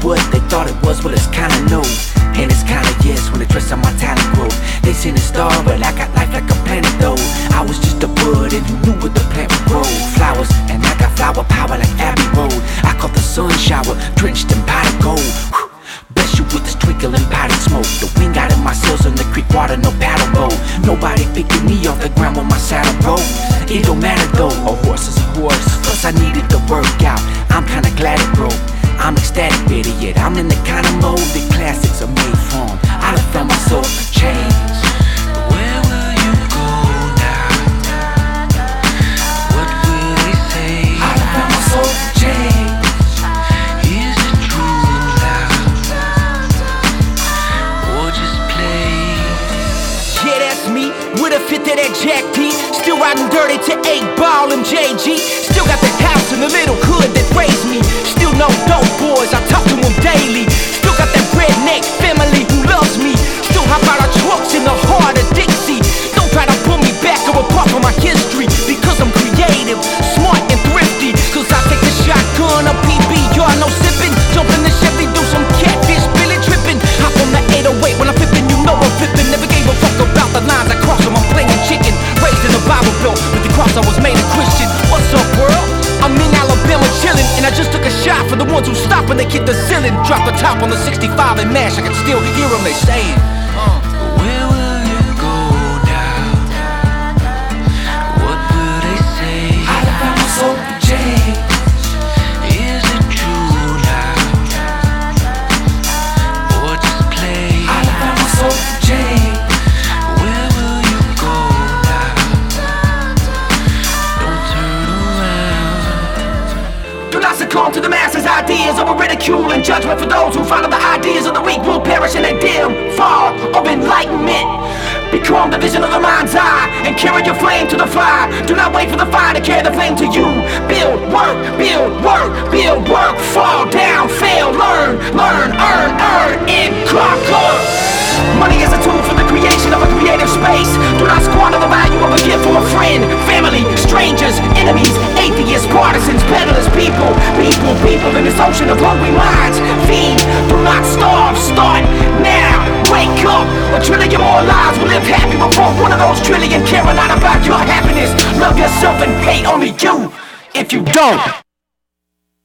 what they thought it was, well it's kinda no, and it's kinda yes when they dress on my talent grow. They seen a star, but I got life like a planet though. I was just a bud and you knew what the plant would grow. Flowers, and I got flower power like Abbey Road. I caught the sun shower, drenched in powder gold. Whew. Bless you with this twinkling powdered smoke. The wind got in my sails in the creek water, no paddle boat. Nobody picking me off the ground with my saddle roll. It don't matter though, a horse is a horse. Plus I needed to work out, I'm kinda glad it broke. I'm ecstatic, better yet, I'm in the kind of mode that classics are made from. I done found my soul to change. Where will you go now? What will they say? I done found my soul to change. Is it true now? Or just play? Yeah, that's me, with a fifth of that Jack D. Still riding dirty to 8-ball and JG. Still got the house in the little hood that raised me. Still know dope boys, I talk to them daily. Still got that redneck family who loves me. Still hop out of trucks in the heart of Dixie. Don't try to pull me back or apart from my history, because I'm creative, smart and thrifty. Cause I take the shotgun, a PBR, no sipping. Jump in the Chevy, do some catfish, Billy tripping. Hop on the 808 when I'm flipping, you know I'm flipping. Never gave a fuck about the lines I cross them, I'm playing chicken. Raised in a Bible Belt, with the cross I was made a Christian. What's up world? I'm in Alabama chillin', and I just took a shot for the ones who stop when they hit the ceiling. Drop the top on the 65 and mash, I can still hear them, they saying Where will you go now? What will they say? I done found my soul to change. Is it true now? Or just play? I done found my soul to change. Where will you go now? Don't turn around. Do not succumb to the masses' ideas over ridicule and judgment. For those who follow the ideas of the weak will perish in a dim fog of enlightenment. Become the vision of the mind's eye and carry your flame to the fire. Do not wait for the fire to carry the flame to you. Build, work, build, work, build, work. Fall down, fail, learn, learn, earn, and conquer. Money is a tool for the creation of a creative space. Do not squander the value of a gift for a friend, family, strangers, enemies, atheists, partisans, peddlers, people in this ocean of hungry minds. Feed, do not starve, start now. Wake up, 1 trillion more lives will live happy before 1 of those trillion care a lot about your happiness. Love yourself and hate only you if you don't.